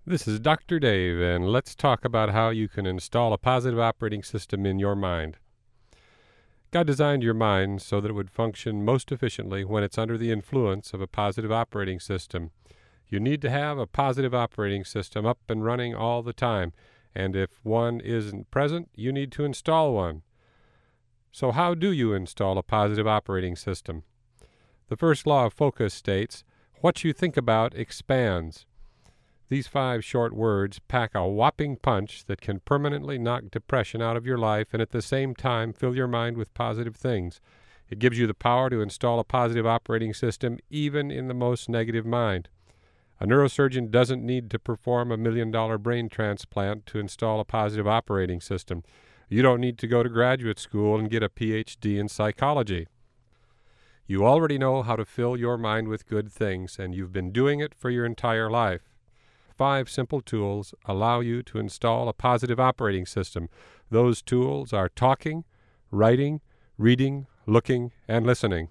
This is Dr. Dave, and let's talk about how you can install a positive operating system in your mind. God designed your mind so that it would function most efficiently when it's under the influence of a positive operating system. You need to have a positive operating system up and running all the time, and if one isn't present, you need to install one. So how do you install a positive operating system? The first law of focus states, "What you think about expands." These 5 short words pack a whopping punch that can permanently knock depression out of your life and at the same time fill your mind with positive things. It gives you the power to install a positive operating system even in the most negative mind. A neurosurgeon doesn't need to perform a $1 million brain transplant to install a positive operating system. You don't need to go to graduate school and get a PhD in psychology. You already know how to fill your mind with good things, and you've been doing it for your entire life. 5 simple tools allow you to install a positive operating system. Those tools are talking, writing, reading, looking, and listening.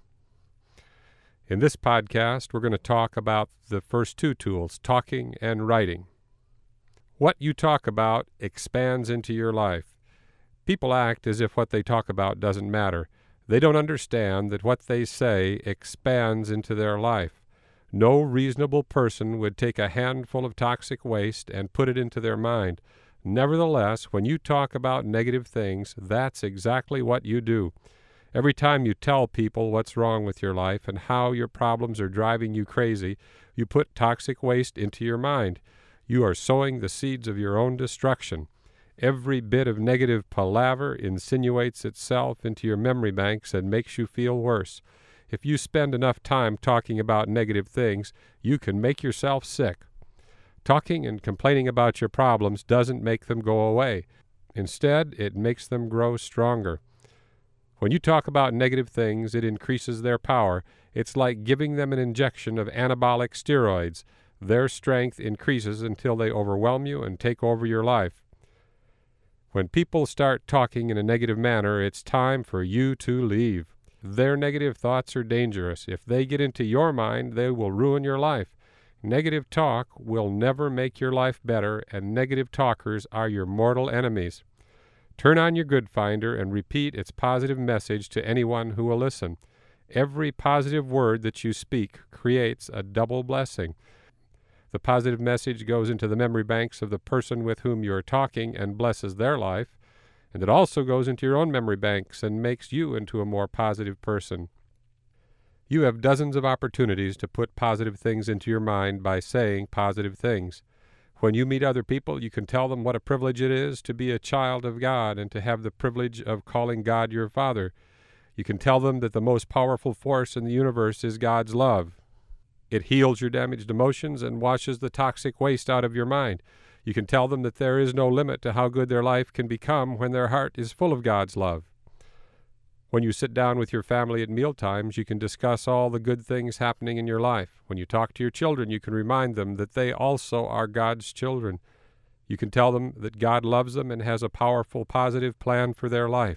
In this podcast, we're going to talk about the first 2 tools, talking and writing. What you talk about expands into your life. People act as if what they talk about doesn't matter. They don't understand that what they say expands into their life. No reasonable person would take a handful of toxic waste and put it into their mind. Nevertheless, when you talk about negative things, that's exactly what you do. Every time you tell people what's wrong with your life and how your problems are driving you crazy, you put toxic waste into your mind. You are sowing the seeds of your own destruction. Every bit of negative palaver insinuates itself into your memory banks and makes you feel worse. If you spend enough time talking about negative things, you can make yourself sick. Talking and complaining about your problems doesn't make them go away. Instead, it makes them grow stronger. When you talk about negative things, it increases their power. It's like giving them an injection of anabolic steroids. Their strength increases until they overwhelm you and take over your life. When people start talking in a negative manner, it's time for you to leave. Their negative thoughts are dangerous. If they get into your mind, they will ruin your life. Negative talk will never make your life better, and negative talkers are your mortal enemies. Turn on your Good Finder and repeat its positive message to anyone who will listen. Every positive word that you speak creates a double blessing. The positive message goes into the memory banks of the person with whom you are talking and blesses their life. And it also goes into your own memory banks and makes you into a more positive person. You have dozens of opportunities to put positive things into your mind by saying positive things. When you meet other people, you can tell them what a privilege it is to be a child of God and to have the privilege of calling God your Father. You can tell them that the most powerful force in the universe is God's love. It heals your damaged emotions and washes the toxic waste out of your mind. You can tell them that there is no limit to how good their life can become when their heart is full of God's love. When you sit down with your family at mealtimes, you can discuss all the good things happening in your life. When you talk to your children, you can remind them that they also are God's children. You can tell them that God loves them and has a powerful, positive plan for their life.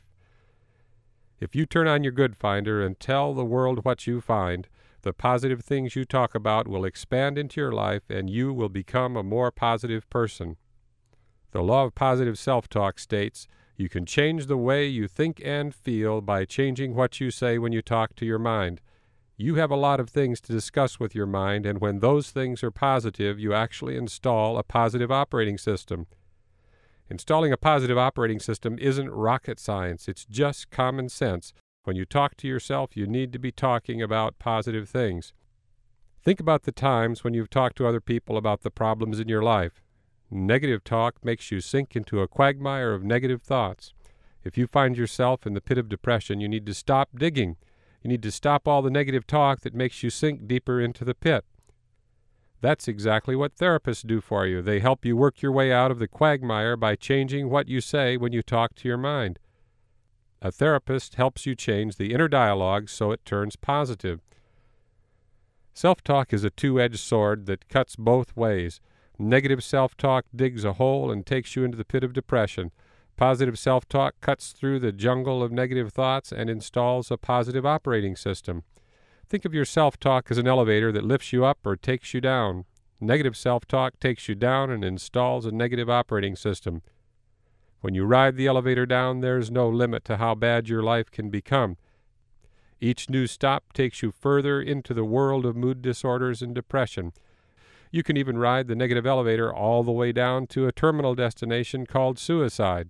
If you turn on your Good Finder and tell the world what you find, the positive things you talk about will expand into your life and you will become a more positive person. The law of positive self-talk states, you can change the way you think and feel by changing what you say when you talk to your mind. You have a lot of things to discuss with your mind, and when those things are positive, you actually install a positive operating system. Installing a positive operating system isn't rocket science, it's just common sense. When you talk to yourself, you need to be talking about positive things. Think about the times when you've talked to other people about the problems in your life. Negative talk makes you sink into a quagmire of negative thoughts. If you find yourself in the pit of depression, you need to stop digging. You need to stop all the negative talk that makes you sink deeper into the pit. That's exactly what therapists do for you. They help you work your way out of the quagmire by changing what you say when you talk to your mind. A therapist helps you change the inner dialogue so it turns positive. Self-talk is a two-edged sword that cuts both ways. Negative self-talk digs a hole and takes you into the pit of depression. Positive self-talk cuts through the jungle of negative thoughts and installs a positive operating system. Think of your self-talk as an elevator that lifts you up or takes you down. Negative self-talk takes you down and installs a negative operating system. When you ride the elevator down, there's no limit to how bad your life can become. Each new stop takes you further into the world of mood disorders and depression. You can even ride the negative elevator all the way down to a terminal destination called suicide.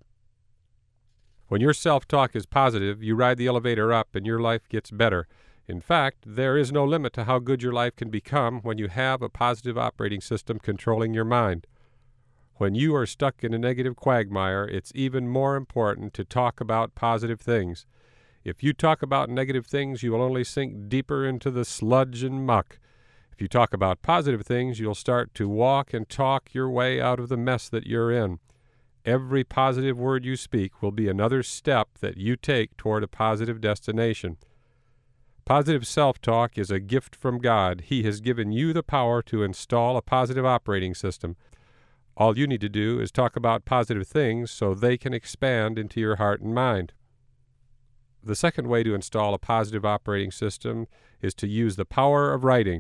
When your self-talk is positive, you ride the elevator up and your life gets better. In fact, there is no limit to how good your life can become when you have a positive operating system controlling your mind. When you are stuck in a negative quagmire, it's even more important to talk about positive things. If you talk about negative things, you will only sink deeper into the sludge and muck. If you talk about positive things, you'll start to walk and talk your way out of the mess that you're in. Every positive word you speak will be another step that you take toward a positive destination. Positive self-talk is a gift from God. He has given you the power to install a positive operating system. All you need to do is talk about positive things so they can expand into your heart and mind. The second way to install a positive operating system is to use the power of writing.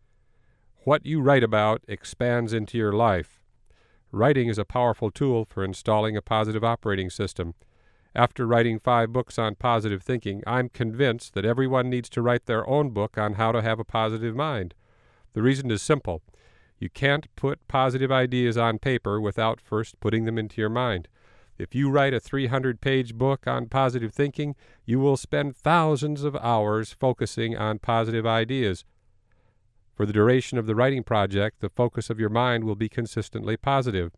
What you write about expands into your life. Writing is a powerful tool for installing a positive operating system. After writing 5 books on positive thinking, I'm convinced that everyone needs to write their own book on how to have a positive mind. The reason is simple. You can't put positive ideas on paper without first putting them into your mind. If you write a 300-page book on positive thinking, you will spend thousands of hours focusing on positive ideas. For the duration of the writing project, the focus of your mind will be consistently positive.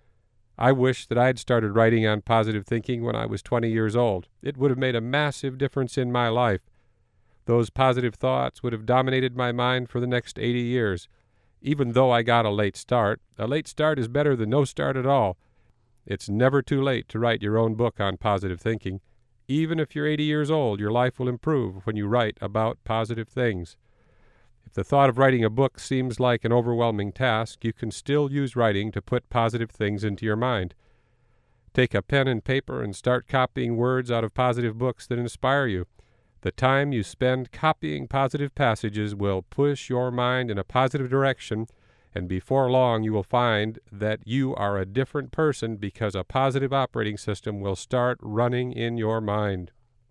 I wish that I had started writing on positive thinking when I was 20 years old. It would have made a massive difference in my life. Those positive thoughts would have dominated my mind for the next 80 years. Even though I got a late start is better than no start at all. It's never too late to write your own book on positive thinking. Even if you're 80 years old, your life will improve when you write about positive things. If the thought of writing a book seems like an overwhelming task, you can still use writing to put positive things into your mind. Take a pen and paper and start copying words out of positive books that inspire you. The time you spend copying positive passages will push your mind in a positive direction, and before long you will find that you are a different person because a positive operating system will start running in your mind.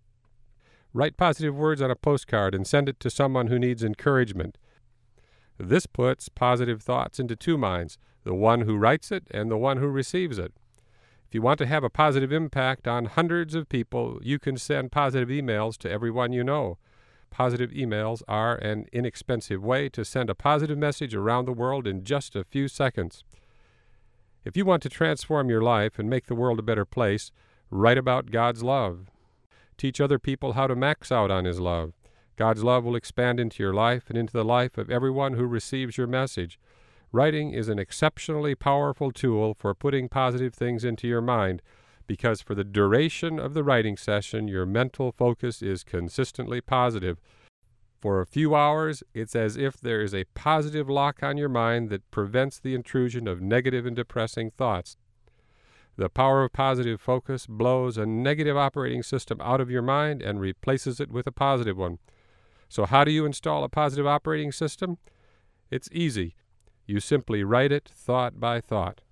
Write positive words on a postcard and send it to someone who needs encouragement. This puts positive thoughts into 2 minds, the one who writes it and the one who receives it. If you want to have a positive impact on hundreds of people, you can send positive emails to everyone you know. Positive emails are an inexpensive way to send a positive message around the world in just a few seconds. If you want to transform your life and make the world a better place, write about God's love. Teach other people how to max out on His love. God's love will expand into your life and into the life of everyone who receives your message. Writing is an exceptionally powerful tool for putting positive things into your mind, because for the duration of the writing session, your mental focus is consistently positive. For a few hours, it's as if there is a positive lock on your mind that prevents the intrusion of negative and depressing thoughts. The power of positive focus blows a negative operating system out of your mind and replaces it with a positive one. So how do you install a positive operating system? It's easy. You simply write it thought by thought.